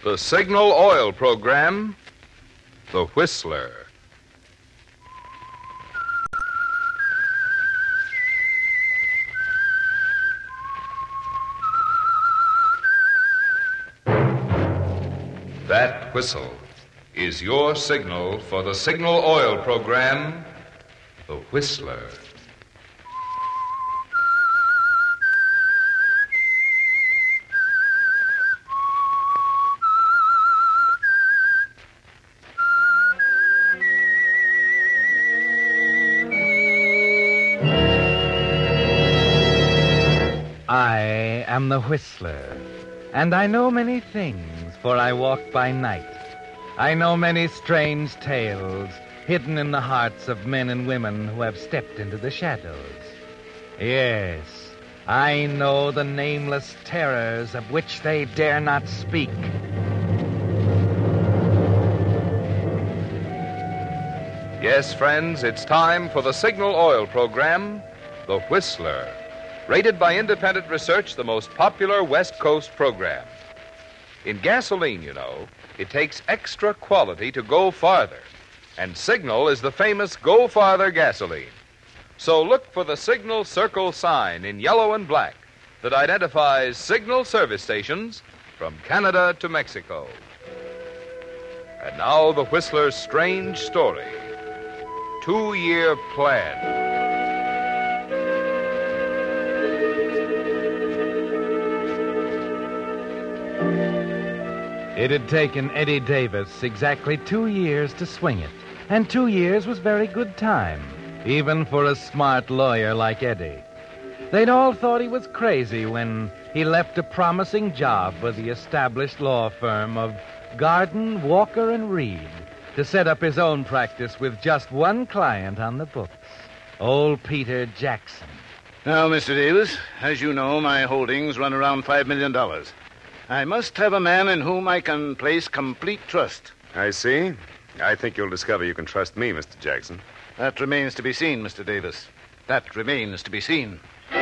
The Signal Oil Program, The Whistler. That whistle is your signal for the Signal Oil Program, The Whistler. I am the Whistler, and I know many things, for I walk by night. I know many strange tales hidden in the hearts of men and women who have stepped into the shadows. Yes, I know the nameless terrors of which they dare not speak. Yes, friends, it's time for the Signal Oil Program, The Whistler. Rated by independent research, the most popular West Coast program. In gasoline, you know, it takes extra quality to go farther. And Signal is the famous Go Farther gasoline. So look for the Signal Circle sign in yellow and black that identifies Signal service stations from Canada to Mexico. And now the Whistler's strange story. 2-year plan. It had taken Eddie Davis exactly 2 years to swing it, and 2 years was very good time, even for a smart lawyer like Eddie. They'd all thought he was crazy when he left a promising job with the established law firm of Garden, Walker, and Reed to set up his own practice with just one client on the books, old Peter Jackson. Now, Mr. Davis, as you know, my holdings run around $5 million. I must have a man in whom I can place complete trust. I see. I think you'll discover you can trust me, Mr. Jackson. That remains to be seen, Mr. Davis. That remains to be seen.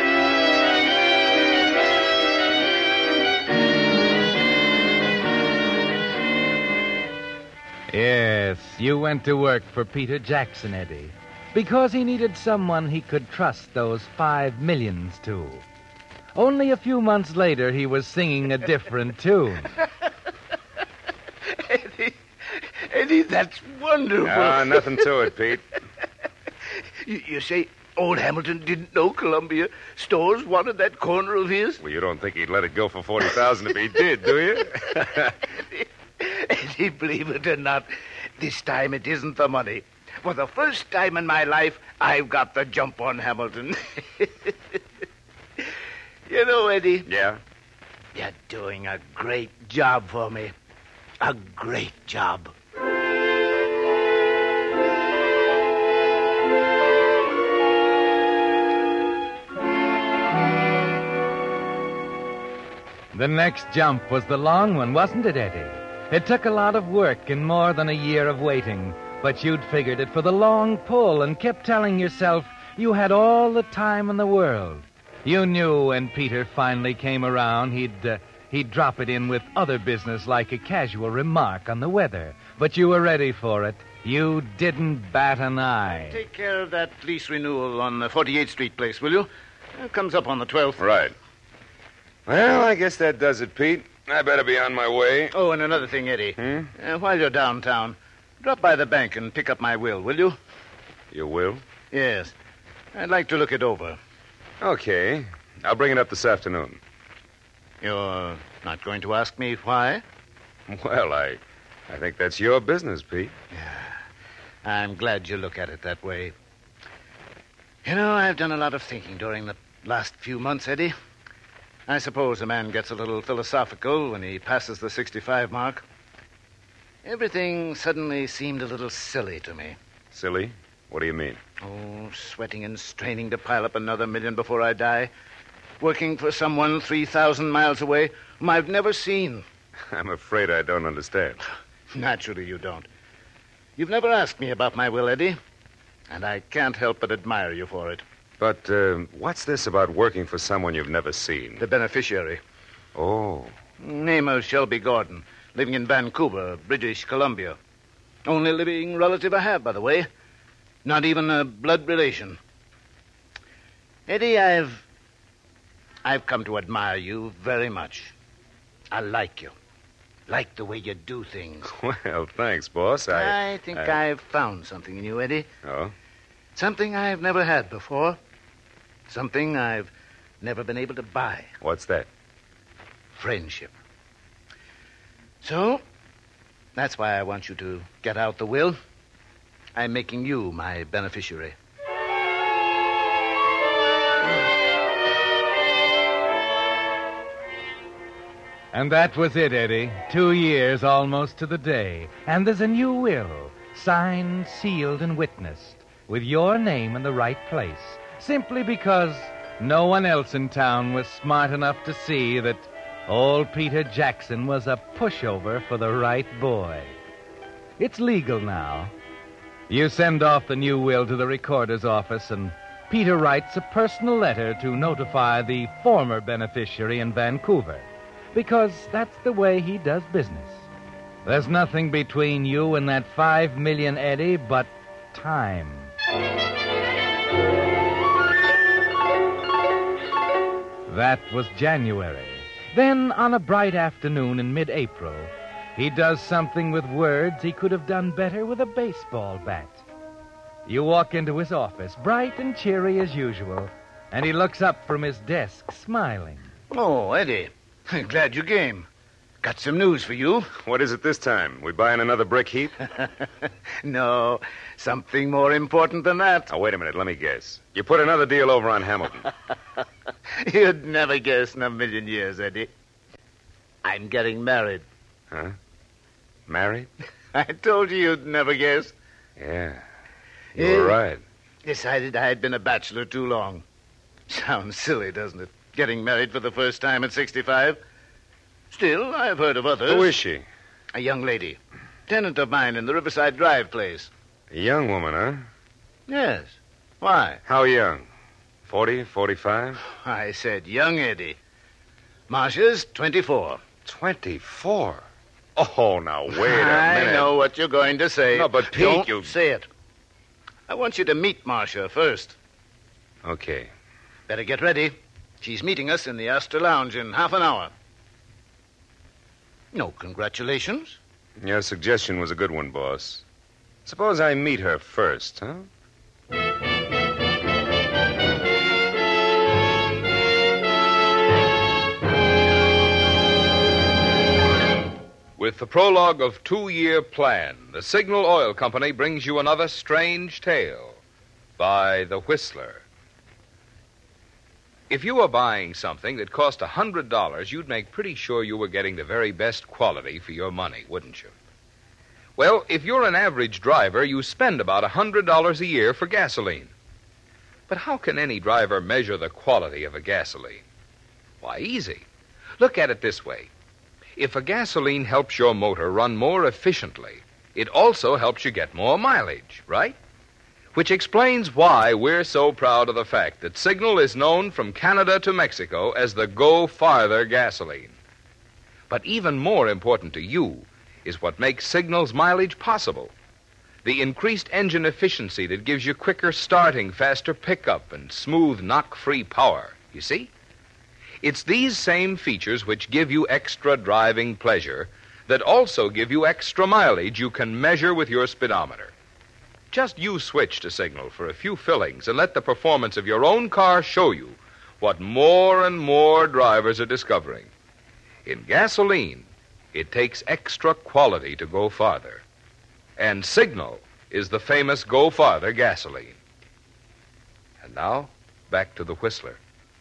Yes, you went to work for Peter Jackson, Eddie, because he needed someone he could trust those $5 million to. Only a few months later, he was singing a different tune. Eddie, that's wonderful. Nothing to it, Pete. You say old Hamilton didn't know Columbia Stores wanted that corner of his? Well, you don't think he'd let it go for $40,000 if he did, do you? Eddie, believe it or not, this time it isn't the money. For the first time in my life, I've got the jump on Hamilton. You know, Eddie. Yeah? You're doing a great job for me. A great job. The next jump was the long one, wasn't it, Eddie? It took a lot of work and more than a year of waiting, but you'd figured it for the long pull and kept telling yourself you had all the time in the world. You knew when Peter finally came around, he'd drop it in with other business like a casual remark on the weather. But you were ready for it. You didn't bat an eye. Take care of that lease renewal on the 48th Street place, will you? It comes up on the 12th. Right. Well, I guess that does it, Pete. I better be on my way. Oh, and another thing, Eddie. While you're downtown, drop by the bank and pick up my will you? You will? Yes. I'd like to look it over. Okay. I'll bring it up this afternoon. You're not going to ask me why? Well, I think that's your business, Pete. Yeah. I'm glad you look at it that way. You know, I've done a lot of thinking during the last few months, Eddie. I suppose a man gets a little philosophical when he passes the 65 mark. Everything suddenly seemed a little silly to me. Silly? What do you mean? Oh, sweating and straining to pile up another million before I die. Working for someone 3,000 miles away whom I've never seen. I'm afraid I don't understand. Naturally you don't. You've never asked me about my will, Eddie, and I can't help but admire you for it. But what's this about working for someone you've never seen? The beneficiary. Oh. Name of Shelby Gordon. living in Vancouver, British Columbia. Only living relative I have, by the way. Not even a blood relation. Eddie, I've come to admire you very much. I like you. Like the way you do things. Well, thanks, boss. I think I've found something in you, Eddie. Oh? Something I've never had before. Something I've never been able to buy. What's that? Friendship. So, that's why I want you to get out the will. I'm making you my beneficiary. And that was it, Eddie. 2 years almost to the day. And there's a new will, signed, sealed, and witnessed, with your name in the right place, simply because no one else in town was smart enough to see that old Peter Jackson was a pushover for the right boy. It's legal now. You send off the new will to the recorder's office, and Peter writes a personal letter to notify the former beneficiary in Vancouver, because that's the way he does business. There's nothing between you and that $5 million, Eddie, but time. That was January. Then, on a bright afternoon in mid-April, he does something with words he could have done better with a baseball bat. You walk into his office, bright and cheery as usual, and he looks up from his desk, smiling. Oh, Eddie. Glad you came. Got some news for you. What is it this time? We buying another brick heap? No, something more important than that. Oh, wait a minute. Let me guess. You put another deal over on Hamilton. You'd never guess in a million years, Eddie. I'm getting married. Huh? Married? I told you you'd never guess. Yeah. You were right. Decided I had been a bachelor too long. Sounds silly, doesn't it? Getting married for the first time at 65. Still, I've heard of others. Who is she? A young lady. Tenant of mine in the Riverside Drive place. A young woman, huh? Yes. Why? How young? 40, 45? I said young, Eddie. Marcia's 24. 24? Oh, now, wait a minute. I know what you're going to say. No, but Pete, Don't you... say it. I want you to meet Marcia first. Okay. Better get ready. She's meeting us in the Astor Lounge in half an hour. No congratulations. Your suggestion was a good one, boss. Suppose I meet her first, huh? With the prologue of 2-Year Plan, the Signal Oil Company brings you another strange tale by The Whistler. If you were buying something that cost $100, you'd make pretty sure you were getting the very best quality for your money, wouldn't you? Well, if you're an average driver, you spend about $100 a year for gasoline. But how can any driver measure the quality of a gasoline? Why, easy. Look at it this way. If a gasoline helps your motor run more efficiently, it also helps you get more mileage, right? Which explains why we're so proud of the fact that Signal is known from Canada to Mexico as the Go Farther gasoline. But even more important to you is what makes Signal's mileage possible. The increased engine efficiency that gives you quicker starting, faster pickup, and smooth knock-free power. You see? It's these same features which give you extra driving pleasure that also give you extra mileage you can measure with your speedometer. Just you switch to Signal for a few fillings and let the performance of your own car show you what more and more drivers are discovering. In gasoline, it takes extra quality to go farther. And Signal is the famous Go Farther gasoline. And now, back to the Whistler.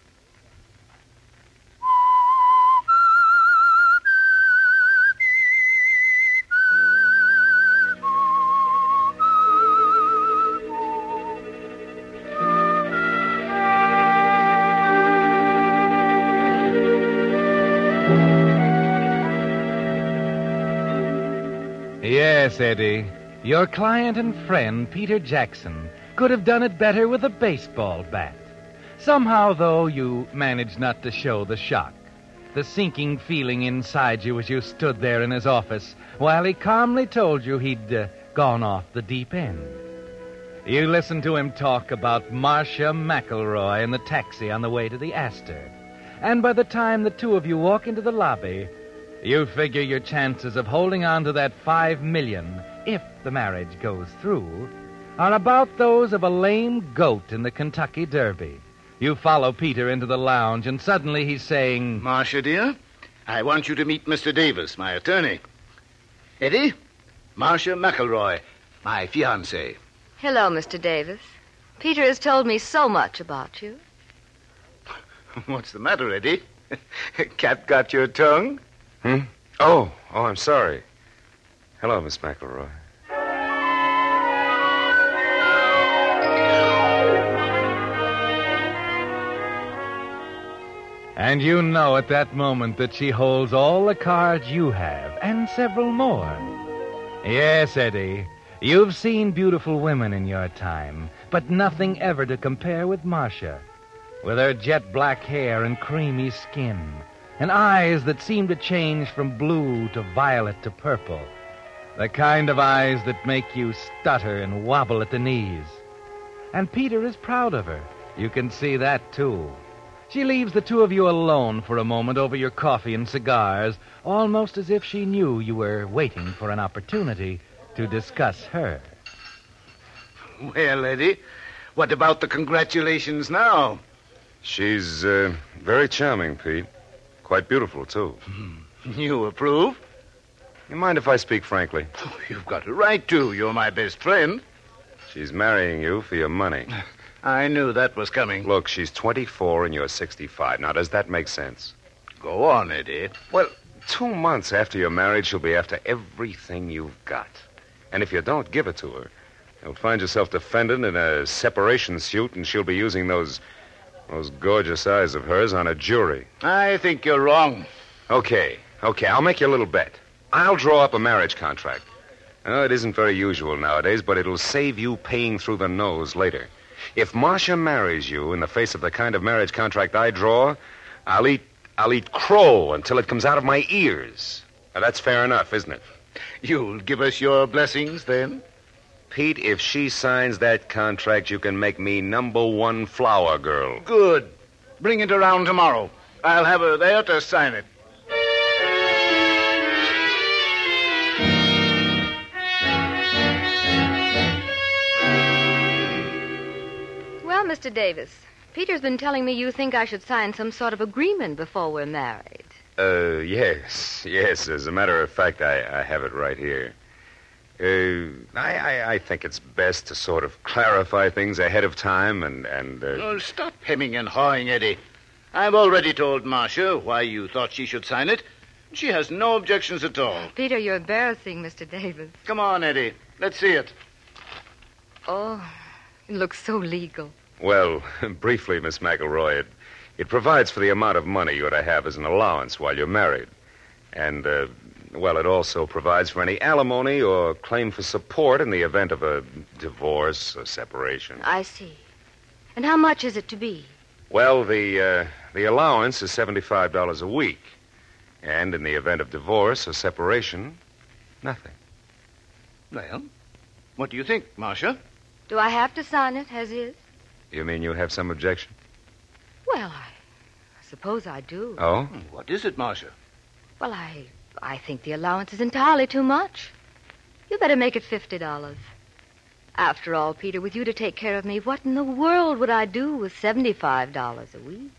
Yes, Eddie. Your client and friend, Peter Jackson, could have done it better with a baseball bat. Somehow, though, you managed not to show the shock. the sinking feeling inside you as you stood there in his office while he calmly told you he'd gone off the deep end. You listened to him talk about Marcia McElroy in the taxi on the way to the Astor. And by the time the two of you walk into the lobby, you figure your chances of holding on to that $5 million, if the marriage goes through, are about those of a lame goat in the Kentucky Derby. You follow Peter into the lounge, and suddenly he's saying, Marcia, dear, I want you to meet Mr. Davis, my attorney. Eddie, Marcia McElroy, my fiancée. Hello, Mr. Davis. Peter has told me so much about you. What's the matter, Eddie? Cat got your tongue? Oh, I'm sorry. Hello, Miss McElroy. And you know at that moment that she holds all the cards you have, and several more. Yes, Eddie, you've seen beautiful women in your time, but nothing ever to compare with Marcia. With her jet black hair and creamy skin, and eyes that seem to change from blue to violet to purple. The kind of eyes that make you stutter and wobble at the knees. And Peter is proud of her. You can see that, too. She leaves the two of you alone for a moment over your coffee and cigars, almost as if she knew you were waiting for an opportunity to discuss her. Well, Eddie, what about the congratulations now? She's very charming, Pete. Quite beautiful, too. You approve? You mind if I speak frankly? Oh, you've got a right to. You're my best friend. She's marrying you for your money. I knew that was coming. Look, she's 24 and you're 65. Now, does that make sense? Go on, Eddie. Well, 2 months after you're married, she'll be after everything you've got. And if you don't give it to her, you'll find yourself defended in a separation suit, and she'll be using those gorgeous eyes of hers on a jury. I think you're wrong. Okay, I'll make you a little bet. I'll draw up a marriage contract. It isn't very usual nowadays, but it'll save you paying through the nose later. If Marcia marries you in the face of the kind of marriage contract I draw, I'll eat crow until it comes out of my ears. Now, that's fair enough, isn't it? You'll give us your blessings, then? Pete, if she signs that contract, you can make me #1 flower girl. Good. Bring it around tomorrow. I'll have her there to sign it. Well, Mr. Davis, Peter's been telling me you think I should sign some sort of agreement before we're married. Yes. As a matter of fact, I have it right here. I think it's best to sort of clarify things ahead of time and Oh, stop hemming and hawing, Eddie. I've already told Marcia why you thought she should sign it. She has no objections at all. Peter, you're embarrassing, Mr. Davis. Come on, Eddie. Let's see it. Oh, it looks so legal. Well, briefly, Miss McElroy, it provides for the amount of money you're to have as an allowance while you're married. And, it also provides for any alimony or claim for support in the event of a divorce or separation. I see. And how much is it to be? Well, the allowance is $75 a week. And in the event of divorce or separation, nothing. Well, what do you think, Marcia? Do I have to sign it as is? You mean you have some objection? Well, I suppose I do. Oh? What is it, Marcia? Well, I think the allowance is entirely too much. You better make it $50. After all, Peter, with you to take care of me, what in the world would I do with $75 a week?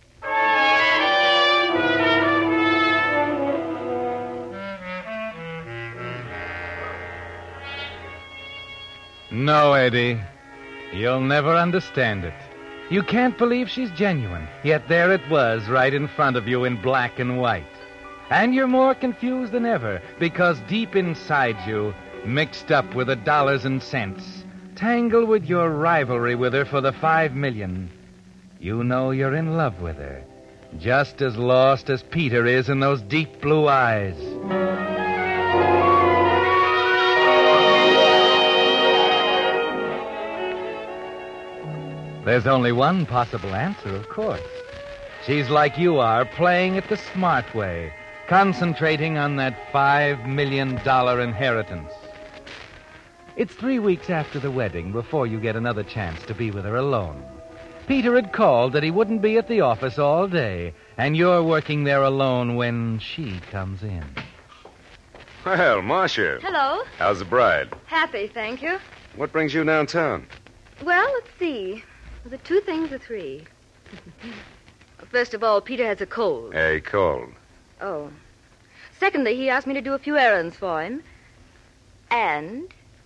No, Eddie. You'll never understand it. You can't believe she's genuine, yet there it was right in front of you in black and white. And you're more confused than ever, because deep inside you, mixed up with the dollars and cents, tangled with your rivalry with her for the $5 million, you know you're in love with her, just as lost as Peter is in those deep blue eyes. There's only one possible answer, of course. She's like you are, playing it the smart way, concentrating on that $5 million inheritance. It's 3 weeks after the wedding before you get another chance to be with her alone. Peter had called that he wouldn't be at the office all day, and you're working there alone when she comes in. Well, Marcia. Hello. How's the bride? Happy, thank you. What brings you downtown? Well, let's see. Was it 2 things or 3? First of all, Peter has a cold. Hey, cold. Oh. Secondly, he asked me to do a few errands for him. And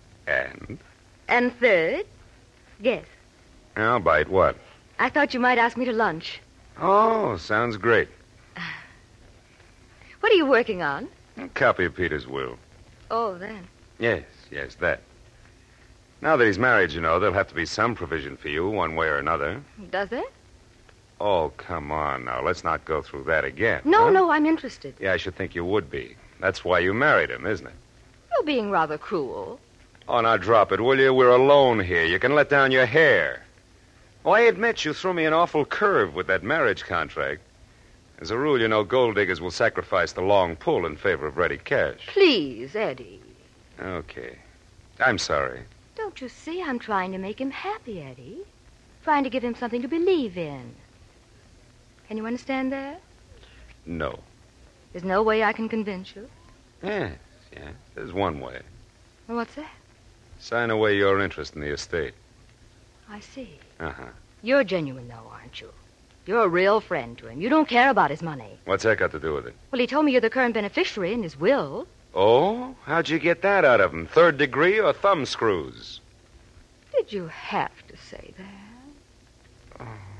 third, guess. I'll bite what? I thought you might ask me to lunch. Oh, sounds great. What are you working on? A copy of Peter's will. Oh, then. Yes, that. Now that he's married, you know, there'll have to be some provision for you, one way or another. Does there? Oh, come on now. Let's not go through that again. No, I'm interested. Yeah, I should think you would be. That's why you married him, isn't it? You're being rather cruel. Oh, now drop it, will you? We're alone here. You can let down your hair. Oh, I admit you threw me an awful curve with that marriage contract. As a rule, you know, gold diggers will sacrifice the long pull in favor of ready cash. Please, Eddie. Okay. I'm sorry. Don't you see I'm trying to make him happy, Eddie? Trying to give him something to believe in. Can you understand that? No. There's no way I can convince you? Yes. There's one way. Well, what's that? Sign away your interest in the estate. I see. Uh-huh. You're genuine, though, aren't you? You're a real friend to him. You don't care about his money. What's that got to do with it? Well, he told me you're the current beneficiary in his will. Oh? How'd you get that out of him? 3rd degree or thumb screws? Did you have to say that?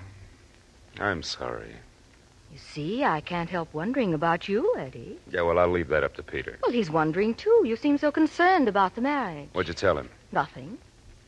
Oh, I'm sorry. You see, I can't help wondering about you, Eddie. Yeah, well, I'll leave that up to Peter. Well, he's wondering, too. You seem so concerned about the marriage. What'd you tell him? Nothing.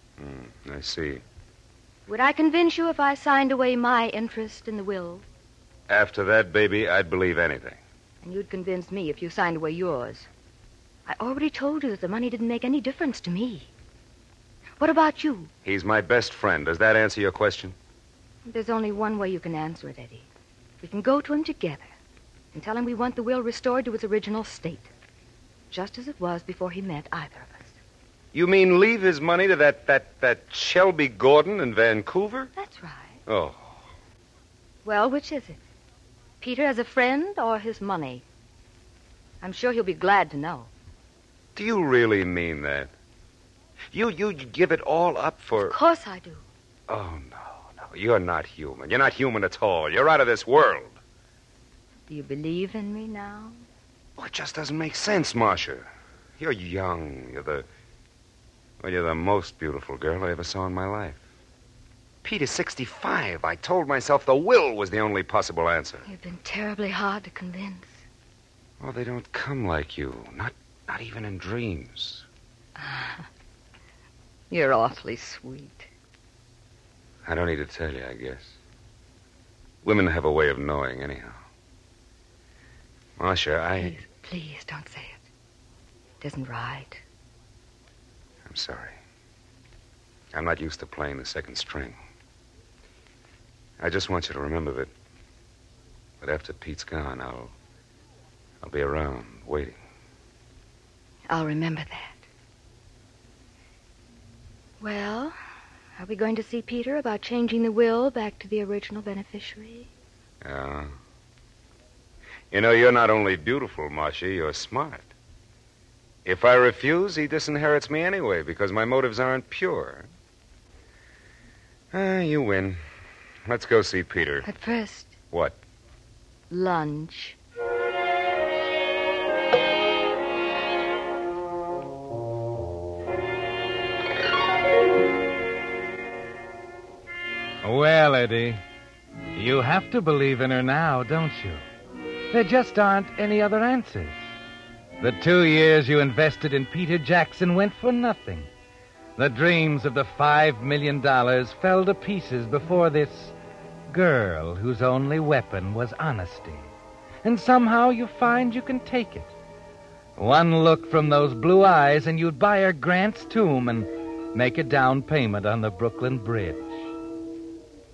I see. Would I convince you if I signed away my interest in the will? After that, baby, I'd believe anything. And you'd convince me if you signed away yours. I already told you that the money didn't make any difference to me. What about you? He's my best friend. Does that answer your question? There's only one way you can answer it, Eddie. We can go to him together and tell him we want the will restored to its original state, just as it was before he met either of us. You mean leave his money to that Shelby Gordon in Vancouver? That's right. Oh. Well, which is it? Peter as a friend or his money? I'm sure he'll be glad to know. Do you really mean that? You'd give it all up for... Of course I do. Oh, no. You're not human. You're not human at all. You're out of this world. Do you believe in me now? Oh, it just doesn't make sense, Marcia. You're young. You're the most beautiful girl I ever saw in my life. Peter's 65. I told myself the will was the only possible answer. You've been terribly hard to convince. Oh, they don't come like you. Not even in dreams. You're awfully sweet. I don't need to tell you, I guess. Women have a way of knowing, anyhow. Marcia, Please don't say it. It isn't right. I'm sorry. I'm not used to playing the second string. I just want you to remember that after Pete's gone, I'll be around, waiting. I'll remember that. Well, are we going to see Peter about changing the will back to the original beneficiary? Yeah. You know, you're not only beautiful, Marcia, you're smart. If I refuse, he disinherits me anyway, because my motives aren't pure. You win. Let's go see Peter. But first... What? Lunch. Well, Eddie, you have to believe in her now, don't you? There just aren't any other answers. The 2 years you invested in Peter Jackson went for nothing. The dreams of the $5 million fell to pieces before this girl whose only weapon was honesty. And somehow you find you can take it. One look from those blue eyes and you'd buy her Grant's tomb and make a down payment on the Brooklyn Bridge.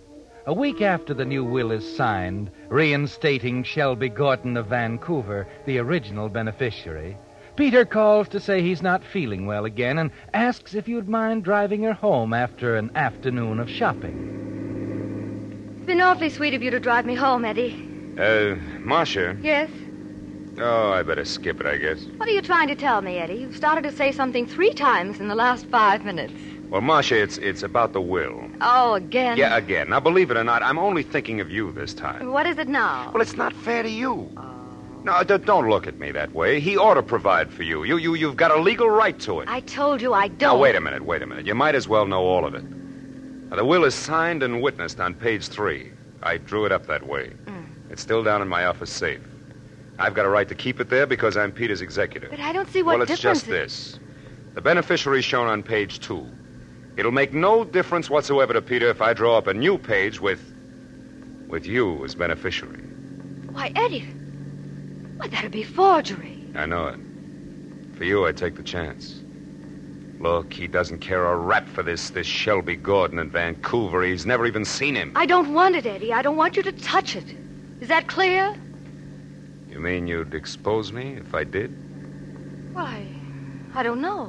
a week after the new will is signed, reinstating Shelby Gorton of Vancouver, the original beneficiary, Peter calls to say he's not feeling well again and asks if you'd mind driving her home after an afternoon of shopping. It's been awfully sweet of you to drive me home, Eddie. Marcia? Yes? Oh, I better skip it, I guess. What are you trying to tell me, Eddie? You've started to say something 3 times in the last 5 minutes. Well, Marcia, it's about the will. Oh, again? Yeah, again. Now, believe it or not, I'm only thinking of you this time. What is it now? Well, it's not fair to you. No, don't look at me that way. He ought to provide for you. You've got a legal right to it. I told you I don't. Now, wait a minute. You might as well know all of it. Now, the will is signed and witnessed on page 3. I drew it up that way. It's still down in my office safe. I've got a right to keep it there because I'm Peter's executor. But I don't see what difference... Well, it's just this. The beneficiary is shown on page 2. It'll make no difference whatsoever to Peter if I draw up a new page with you as beneficiary. Why, Eddie, that'd be forgery. I know it. For you, I'd take the chance. Look, he doesn't care a rap for this Shelby Gorton in Vancouver. He's never even seen him. I don't want it, Eddie. I don't want you to touch it. Is that clear? You mean you'd expose me if I did? Why, I don't know.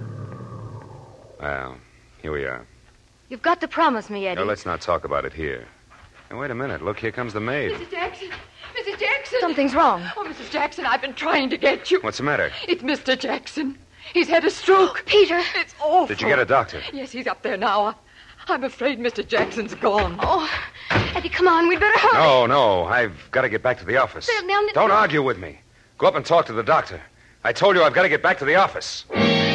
Well, here we are. You've got to promise me, Eddie. Now, let's not talk about it here. Now, wait a minute. Look, here comes the maid. Mrs. Jackson! Mrs. Jackson! Something's wrong. Oh, Mrs. Jackson, I've been trying to get you. What's the matter? It's Mr. Jackson. He's had a stroke. Peter! It's awful. Did you get a doctor? Yes, he's up there now. I'm afraid Mr. Jackson's gone. Oh, Eddie, come on. We'd better hurry. No. I've got to get back to the office. Now, Don't argue with me. Go up and talk to the doctor. I told you I've got to get back to the office.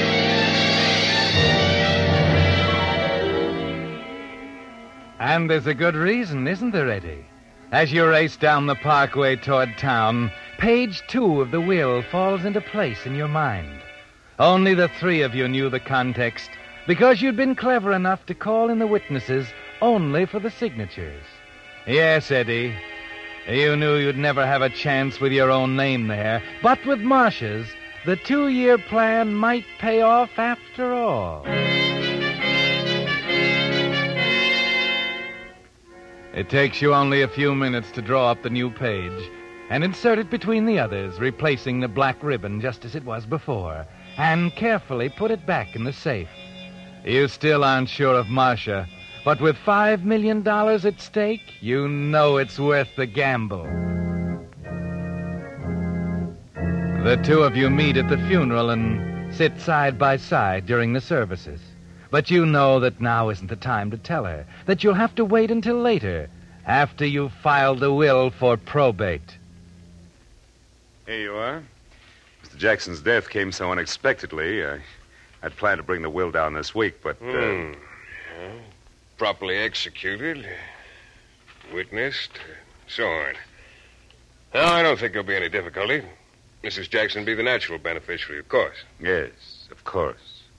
And there's a good reason, isn't there, Eddie? As you race down the parkway toward town, page 2 of the will falls into place in your mind. Only the 3 of you knew the context because you'd been clever enough to call in the witnesses only for the signatures. Yes, Eddie, you knew you'd never have a chance with your own name there, but with Marcia's, the 2-year plan might pay off after all. It takes you only a few minutes to draw up the new page and insert it between the others, replacing the black ribbon just as it was before, and carefully put it back in the safe. You still aren't sure of Marcia, but with $5 million at stake, you know it's worth the gamble. The 2 of you meet at the funeral and sit side by side during the services. But you know that now isn't the time to tell her, that you'll have to wait until later, after you've filed the will for probate. Here you are. Mr. Jackson's death came so unexpectedly. I'd planned to bring the will down this week, but... Properly executed, witnessed, so on. No, I don't think there'll be any difficulty. Mrs. Jackson be the natural beneficiary, of course. Yes, of course.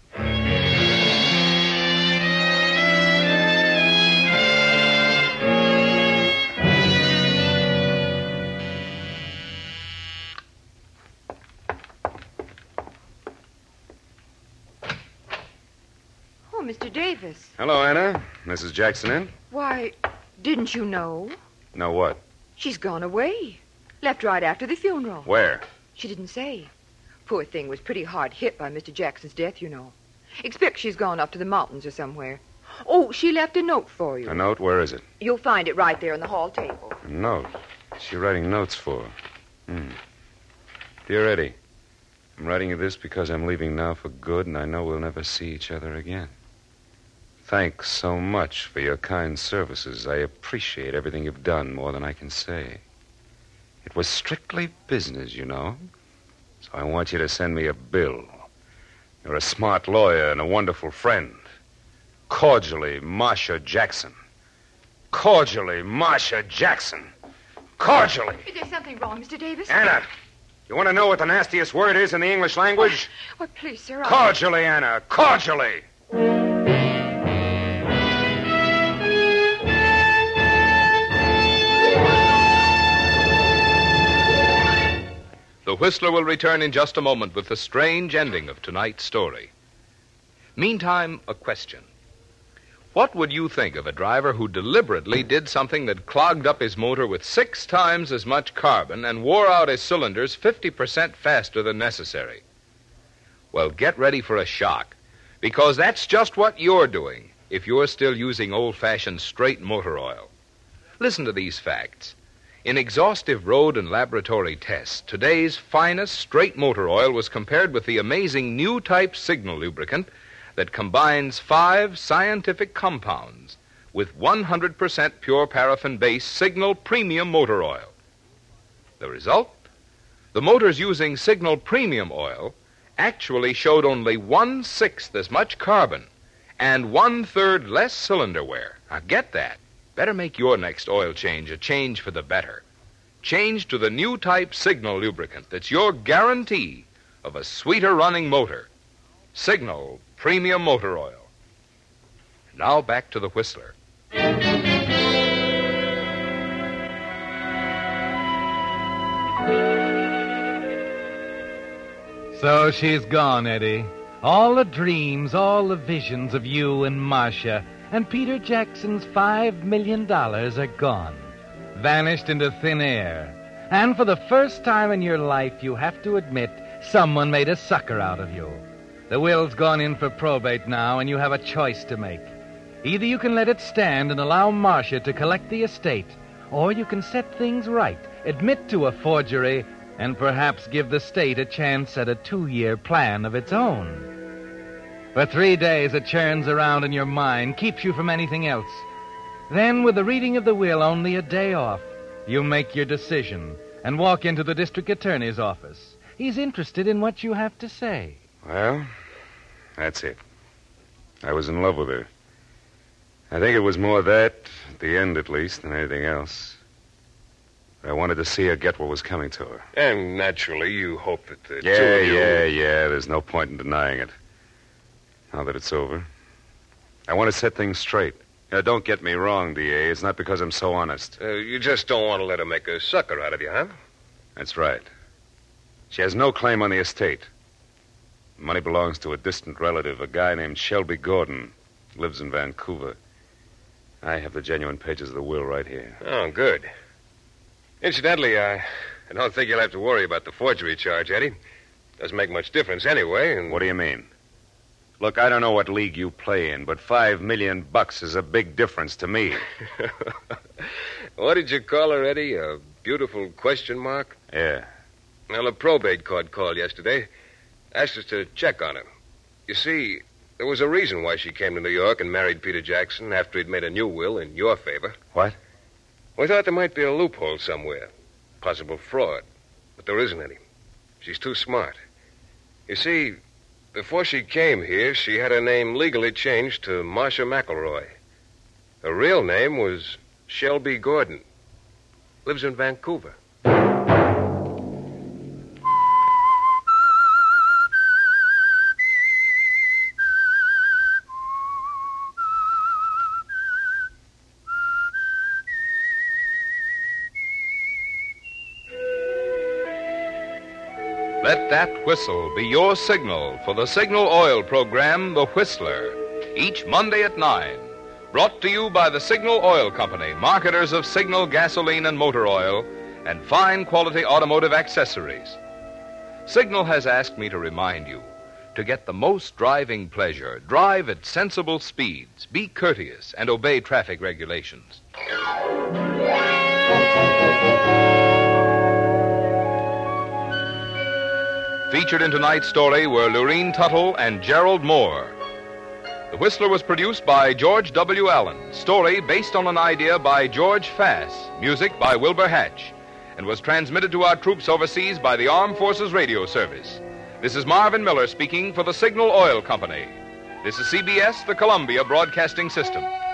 Oh, Mr. Davis. Hello, Anna. Mrs. Jackson in? Why, didn't you know? No, what? She's gone away. Left right after the funeral. Where? She didn't say. Poor thing was pretty hard hit by Mr. Jackson's death, you know. Expect she's gone up to the mountains or somewhere. Oh, she left a note for you. A note? Where is it? You'll find it right there on the hall table. A note? What's she writing notes for? Dear Eddie, I'm writing you this because I'm leaving now for good, and I know we'll never see each other again. Thanks so much for your kind services. I appreciate everything you've done more than I can say. It was strictly business, you know. So I want you to send me a bill. You're a smart lawyer and a wonderful friend. Cordially, Marcia Jackson. Cordially, Marcia Jackson. Cordially. Is there something wrong, Mr. Davis? Anna, you want to know what the nastiest word is in the English language? Why, please, sir. Cordially, Anna. Cordially. The Whistler will return in just a moment with the strange ending of tonight's story. Meantime, a question. What would you think of a driver who deliberately did something that clogged up his motor with 6 times as much carbon and wore out his cylinders 50% faster than necessary? Well, get ready for a shock, because that's just what you're doing if you're still using old-fashioned straight motor oil. Listen to these facts. In exhaustive road and laboratory tests, today's finest straight motor oil was compared with the amazing new type Signal lubricant that combines 5 scientific compounds with 100% pure paraffin-based Signal Premium motor oil. The result? The motors using Signal Premium oil actually showed only 1/6 as much carbon and 1/3 less cylinder wear. Now get that. Better make your next oil change a change for the better. Change to the new type Signal lubricant that's your guarantee of a sweeter running motor. Signal Premium motor oil. Now back to the Whistler. So she's gone, Eddie. All the dreams, all the visions of you and Marcia and Peter Jackson's $5 million are gone. Vanished into thin air. And for the first time in your life, you have to admit someone made a sucker out of you. The will's gone in for probate now, and you have a choice to make. Either you can let it stand and allow Marcia to collect the estate, or you can set things right, admit to a forgery, and perhaps give the state a chance at a 2-year plan of its own. For 3 days, it churns around in your mind, keeps you from anything else. Then, with the reading of the will only a day off, you make your decision and walk into the district attorney's office. He's interested in what you have to say. Well, that's it. I was in love with her. I think it was more that, at the end at least, than anything else. I wanted to see her get what was coming to her. And naturally, you hope that the two Yeah, of you... There's no point in denying it. Now that it's over, I want to set things straight. Now, don't get me wrong, D.A. It's not because I'm so honest. You just don't want to let her make a sucker out of you, huh? That's right. She has no claim on the estate. The money belongs to a distant relative, a guy named Shelby Gordon. Lives in Vancouver. I have the genuine pages of the will right here. Oh, good. Incidentally, I don't think you'll have to worry about the forgery charge, Eddie. Doesn't make much difference anyway, and... What do you mean? Look, I don't know what league you play in, but $5 million is a big difference to me. What did you call her, Eddie? A beautiful question mark? Yeah. Well, a probate court called yesterday. Asked us to check on her. You see, there was a reason why she came to New York and married Peter Jackson after he'd made a new will in your favor. What? We thought there might be a loophole somewhere. Possible fraud. But there isn't any. She's too smart. You see, before she came here, she had her name legally changed to Marcia McElroy. Her real name was Shelby Gordon. Lives in Vancouver. Let that whistle be your signal for the Signal Oil program, The Whistler, each Monday at 9. Brought to you by the Signal Oil Company, marketers of Signal gasoline and motor oil, and fine quality automotive accessories. Signal has asked me to remind you, to get the most driving pleasure, drive at sensible speeds, be courteous, and obey traffic regulations. Featured in tonight's story were Lurene Tuttle and Gerald Moore. The Whistler was produced by George W. Allen. Story based on an idea by George Fass. Music by Wilbur Hatch. And was transmitted to our troops overseas by the Armed Forces Radio Service. This is Marvin Miller speaking for the Signal Oil Company. This is CBS, the Columbia Broadcasting System.